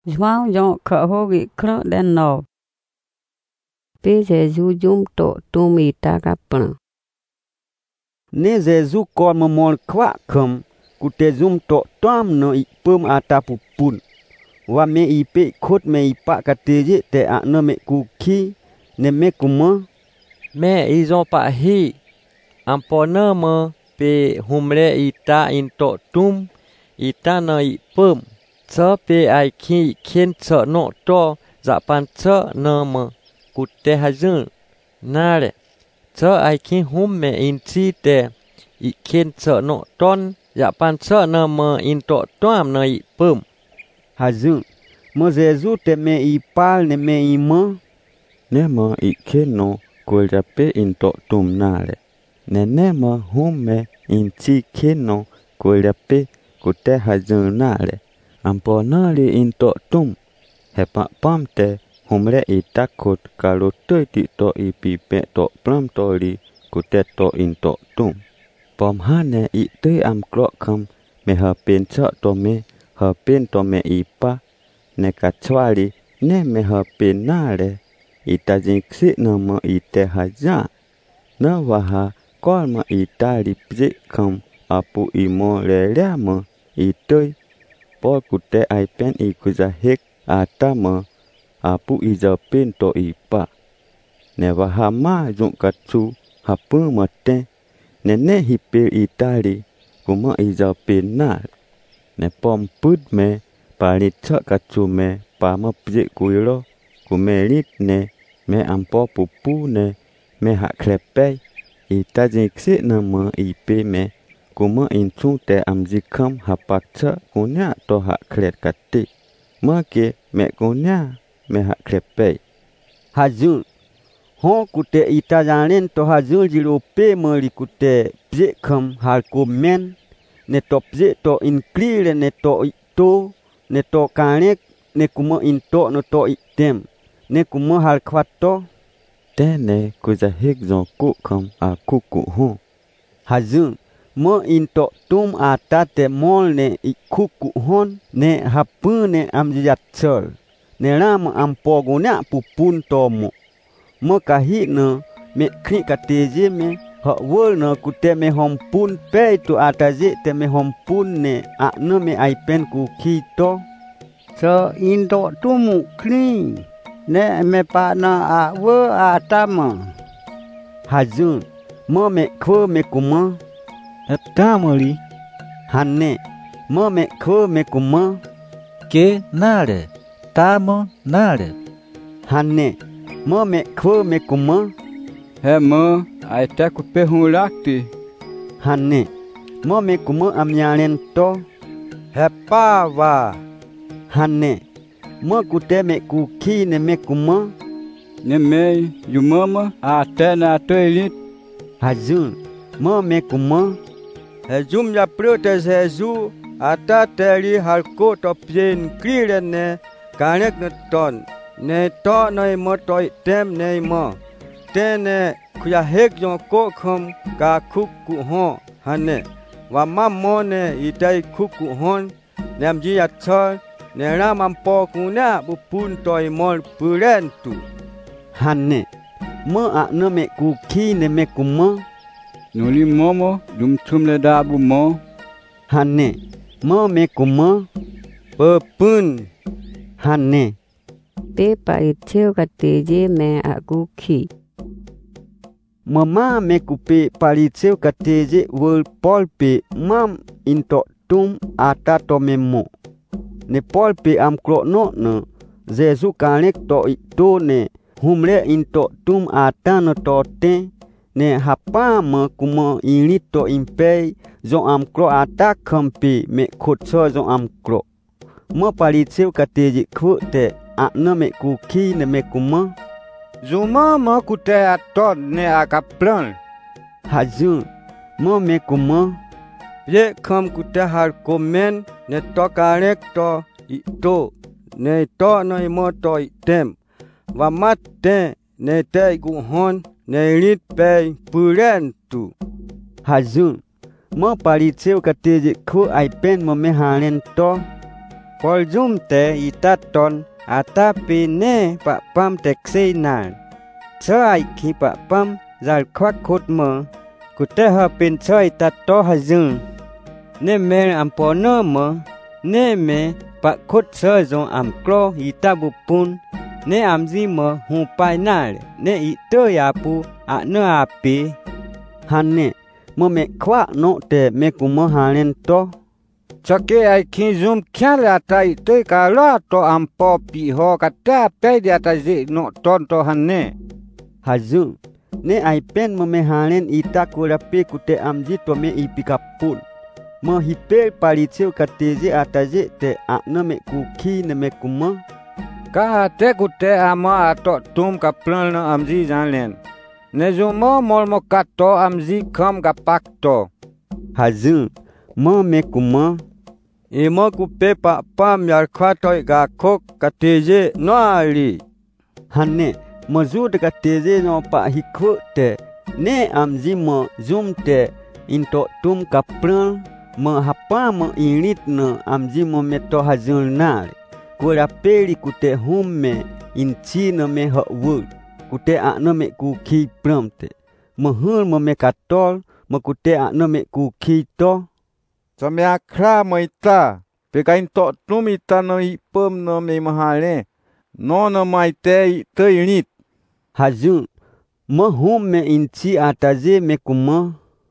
João dọn khở hô ghi khở đen nọ. Bê Jesus dung tổ tu mì ta gặp bận. Ne Jesus kon memol kwa kem kute zum to toam no ipum ata pupun. Wa me ipe khot me ipa kateje te a no me kuki ne me kuma. Me izon pa hi. Ampona me pe humle ita into tum ita no ipum. Cho pe ai ki kien cho no to za pan cho no me kute hazun. Nare. Cho ai ki hum me inchi te kien cho no ton za pan cho no me into toam no ipum. Hazun. Mo Jesus te me ipal ne me ima. Ne me ikien no kuljape into tum nare. Ne me hum me inchi kien no kuljape kute hazun nare. Ampona li into tum. Hepa pam te humre itakut kalau tu ti to ipipe to plam to li kute to into tum. Pom hane itu am klok kam me hapin cho to me hapin to me ipa ne kachwali ne me hapin nare ita jinksi nama ite haja na waha kol ma ita lipje kam apu imo lelea ma itoi pol kute aipen ikuzahik ata ma apu izapin to ipa ne waha ma zungkatsu hapu mate ne hipil itali kuma izapin nar ne pom put me palit cho katsu me pa ma pje kuilo kumelit ne me ampo pupu ne me hak klepei ita jiksi nama ipe me kuma inchu te amjikam hapak cho kunya to hak klet kati ma ke me kunya me hak klepei Hazun. Ho kute ita janen to hazun jilope meri kute pje kem hal komen ne to pje to inklire ne to ito ne to kanek ne kuma into no to item ne kuma hal kwato tene kuzahik zon ku kam a kuku ho Hazun. Mo into tum ata te mol ne ikuku hon ne hapu ne amjiyatchol ne ram ampoguna pupun tomo. Mo kahi no me kri kateje me ha wol no kute me hompun pe tu ataje te me hompun ne a no me aipen ku kito. So indo tumu kri ne me pa na a wo atama. Hazun. Mo me kho me kuma. Tamoli. Hanne. Mo me kho me kuma. Ke nare. Tamo nare. Hanne. Mo me kho me kuma. He mo ai te ku pe hu lakti. Hanne. Mo me kuma amyalen to. He pa wa. Hanne. Mo kute me kuki ne me kuma. Ne me yumama a te na to elit. Hazun. Mo me kuma. He zum ya prote Jesus ata teri halko to pien klire ne kanek ne ton. Ne to no mo to tem ne mo. Tene kuya hek yon ko khom ka kuku ho hane. Wa mammo ne itai kuku hon nem ji ya chol ne ramam po kuna bupun toy mol purentu. Hanne. Mo a no me kuki ne me kuma. Nuli momo dum tumle dabu mo. Hanne. Mo me kuma. Pepun. Hanne. Bê pa itcheo kateje me a kuki. Mama me kupe palitseu kateje wol polpe mam into tum ata to memo. Ne polpe am klo no ne. Jesu kanek to ito ne humle into tum ata no to te. Ne hapa me kuma ini to impei zo am klo ata kampi me kutso zo am klo. Mo palitseu kateje ku te a no me kuki ne me kuma. Zuma mo kute aton ne akaplan. Hazun. Mo me kuma. Ye kam kute har komen ne to karek to ito. Ne to no mo to item. Wa mate ne te gu hon ne lit pe purentu. Hazun. Mo palitseu kateje ku aipen mo me halen to. Pol zoom te itaton atapi ne pak pam teksinan. Sai ki pak pam zal kwak khut mo. Kute ha pin sai tato hazung. Ne mer ampono mo. Ne me pak khut sai zon am klo itabupun. Ne amzi mo hu pai nal. Ne ito yapu a ne api. Hanne mo me kwa no te me kumo halen to. Chake ai kin zoom kyan la tai te ka la to ampo pi ho kata pe dia ta zi no ton to hanne. Hazung ne ai pen mo me halen ita kurapi kute amji to me ipikapun. Mo hipel palitiu katezi ataje te akna me kuki ne me kuma. Ka te kute ama ato tum ka plan no amji janlen. Ne zumo mol mo kato amji kam ka pakto. Hazung mo me kuma. Imo kupe pak pam yar kwatoi ga kok kateje no ali. Hanne mo zu de kateje no pa hikhu te. Ne amji mo zoom te into tum ka plan. Mo hapa mo init no amji mo meto hazul nal. Kura peli kute humme inchi no me ho wul. Kute akno me kuki pramte. Mo hul mo me katol. Mo kute akno me kuki to. Samya kra mo ita. Pekain to tum ita no ipem no me mahale. No no mai te init. Hazul. Mo humme inchi ataje me kuma.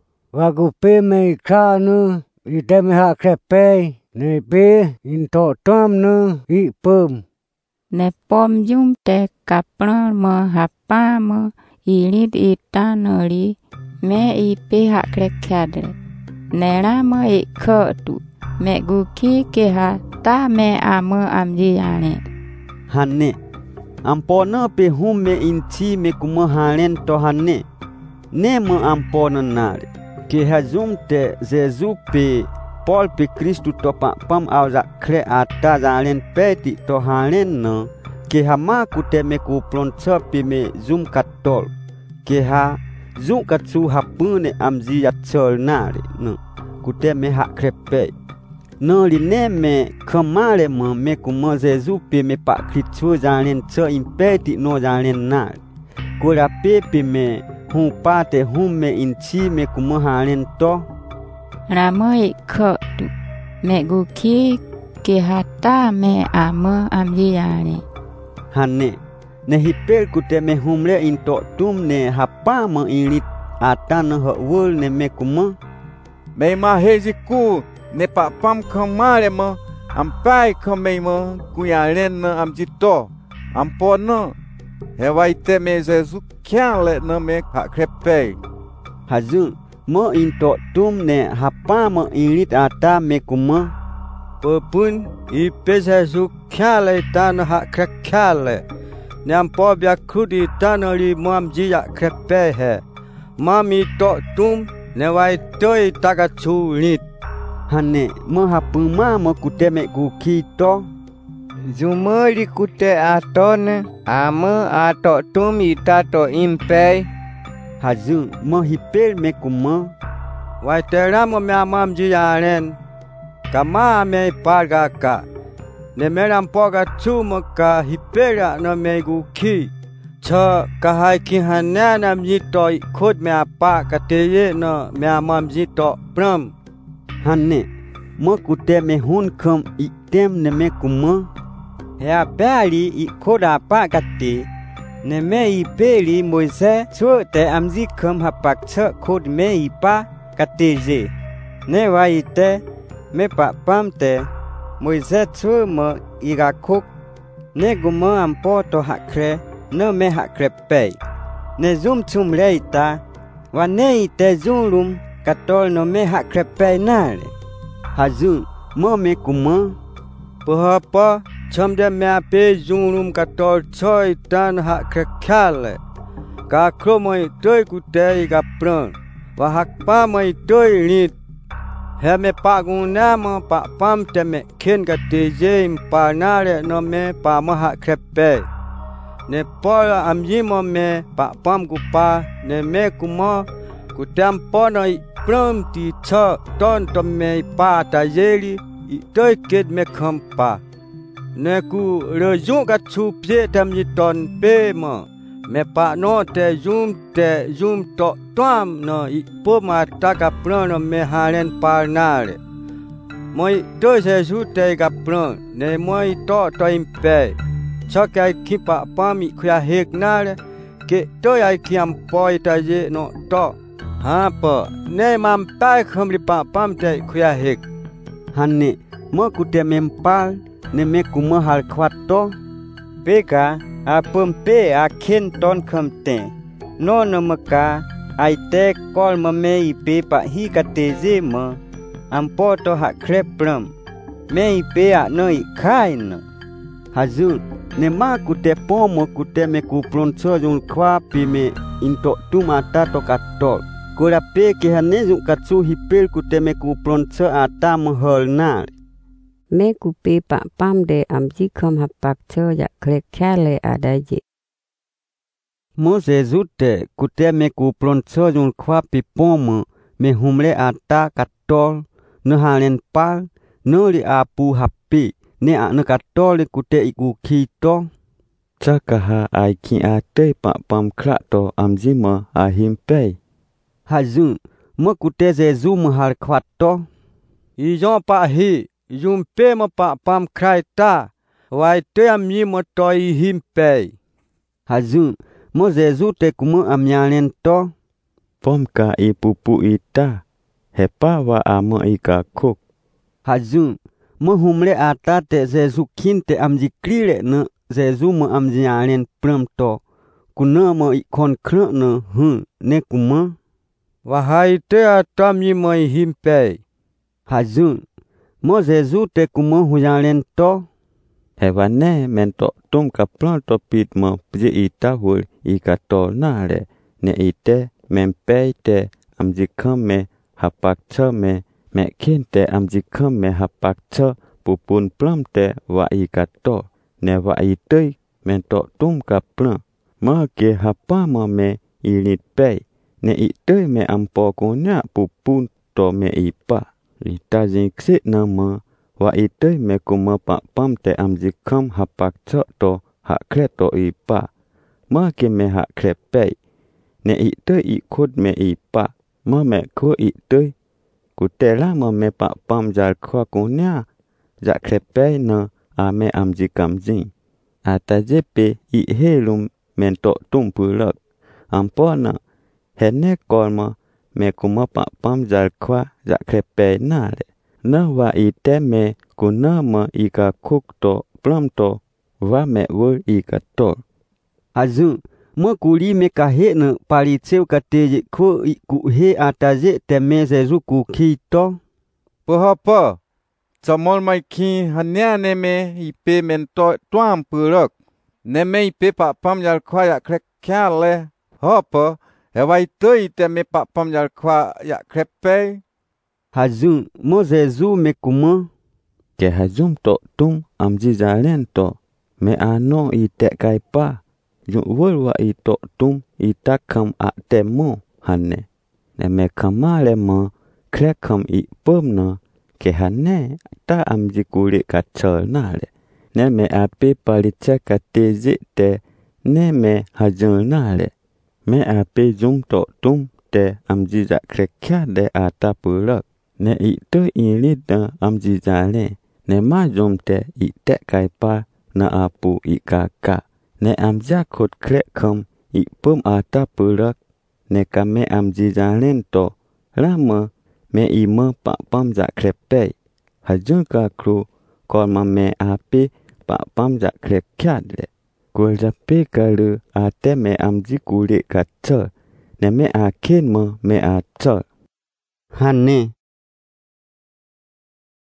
Wagupe me kra no. Ite me ha krepe. Ne pe into tom no ipem. Ne pom jum te kapran mo hapa mo ilit ita noli me ipe ha krekyade. Nera mo ikho tu me guki ke ha ta me amo amji ane. Hanne ampono pe humme inchi me kuma halen to hanne. Ne mo ampono nare. Ke hazum te Jesu pe Paul pe Kristu to pam auza kre ata zalen peti to halen no. Ke ha ma kute me ku ploncha pe me zoom katol. Ke ha zoom katsu hapune amzi yatchol nare no. Kute me ha krepe. No li ne me kamale mo me kumo Jesu pe me pa Kristu zalen cho impeti no zalen nare. Kura pe me hu pate humme inchi me kumo halen to. Ramo ikho tu me guki ke hata me amo amji ane. Hanne ne hipel kute me humle into tum ne hapa mo init ata no ho wul ne me kuma. Me ma hejiku ne pa pam kamare mo. Ampai kame mo kuyalen no amjito. Ampono. Hewaite me Jesu kyan le no me ha krepe. Hazung mo into tum ne hapa mo init ata me kuma. Pepun ipe Jesu kyale tan ha krekyale. Ne ampo bia krudi tanoli mo amji ya krepe he. Mami to tum ne wai toi tagachu nit. Hanne mo hapuma mo kute me guki to. Zumori kute atone amo ato tum itato impe. Hazung mo hipel me kuma. Wai teramo me amam jiyaren. Kama me paga ka. Ne meram poga chumo ka hipera no me guki. Cha kahai ki hanana mjito khod me apa kateye no me amam jito pram. Hanne mo kute me hun kham item ne me kuma. Ya bali I khoda pa kate. Ne me I peli moise cho te amzi kham hapak cha khod me I pa kateje. Ne wa ite me pa pam te moise cho mo iga khok. Ne gumo ampo to hakre no me hakre pe. Ne zum chum reita wa ne ite zulum katol no me hakre pe nale. Hazung mo me kuma. Pahapa chamde me ape zulum katol choi tan hakre kyale. Ka kromoi toi kute iga pran. Wa hakpa moi toi nit. He me paguna mo pa pam te me ken ka teje impa nare no me pa mo hakre pe. Ne pola amji mo me pa pam kupa ne me kumo kutam pono I pram ti cha ton to me pa ta yeli tới kết mẹ khâm pa nè cu rơ dung cắt chu pye tam yi ton pe mà mẹ pa no te zoom to toam no i po ma ta ka pran no me halen pa na le moi tới se su te ka pran ne moi to im pe cho cái khi pa pa mi khya hek na le ke tới ai kiam poi ta je no to ha pa ne mam pa kham li pa pam te khya hek Hanne mo ku te mempal ne me ku mo hal khwat to Peka a pum pe a khen ton kham te no no maka ai te kol ma me I pe pa hi ka te je ma am po to ha krep pram me I pe a no I khai no Hazul ne ma ku te po mo ku te me ku pron cho jung khwa pi me into tu mata to katol ko la pe ke hanne jung katsu hipel ku te me ku pron cho ata mo hol na Me ku pe pa pam de am ji khom hap pak cho ya krek khale adaje Mo Jesu te ku te me ku pron cho jung khwa pi po mo me humle ata katol no halen pal no li apu happy ne a no katol ku te iku khi to Chakaha ai ki a te pa pam kra to amji ma a him pe. Hazun mo ku te Jesu mo hal khwat to I jon pa hi zum pe ma pa pam khai ta wai te am yi mo to I him pe Hazun mo Jesu te ku mo amyalen to Pom ka I pupu ita. Hepa wa ama I ka kok. Hazun mo humle ata te Jesu kin te amji krile no Jesu mo amji alen pram to ku no mo I kon kro no ne ku mo wa hai te a tam yi mo I him pe Hazun mo Jesu te ku mo huyalen to Hewa ne men to tum ka plan to pit mo pje ita hul I ka to na le. Ne ite men pe te amji kham me hapak cha me kin te amji kham me hapak cha pupun plam te wa I ka to. Ne wa I te men to tum ka plan. Ma ke hapa ma me I nit pe. Ne I te me ampo ko nya pupun to me I pa. Rita jing ksit na ma. Wa I te me kuma pa pam te amji kham hapak cha to ha krep to I pa. Ma ke me ha krep pe. Ne I te I khod me I pa. Ma me ko I te. Ku te la ma me pa pam jal kwa ko nya. Ja krep pe na a me amji kam jing. Ata jepe I helum men to tum pulak. Ampo na hene kolma me kuma pa pam jal kwa ja krep pe na le. Na wa I te me ku na ma I ka kuk to plam to wa me wul I ka to. Hazun mo kuli me ka he no pali tseu ka te je ko I ku he ata je te me Jesu ku khi to Pahapa. Chamol mai ki hanya ne me I pe men to tuam purok. Ne me I pe pa pam yal kwa ya krek kyale. Hopa. Hewai te te me pa pam yal kwa ya krepe. Hazun mo Jesu me ku mo Ke hazum to tum amji jalen to. Me ano I te kai pa. Yung wul wa I to tum I ta kam a te mo hanne. Ne me kamale ma krek kam I pom na. Ke hanne ta amji kulit ka chol na le. Ne me ape palitcha ka te zi te. Ne me hajun na le. Me ape zum to tum te amji za krek kya de a ta pulak. Ne I to I li da amji jale. Ne ma zum te I te kai pa na apu I ka. Ne amja khot krek kam I pum a ta pulak. Ne ka me amji jalen to. Lama me I ma pa pam za krek pe. Hajun ka kru kol ma me ape pa pam za krek kya le. Kul za pe ka lu a te me amji kulit ka chol. Ne me a ken ma me a chol. hanne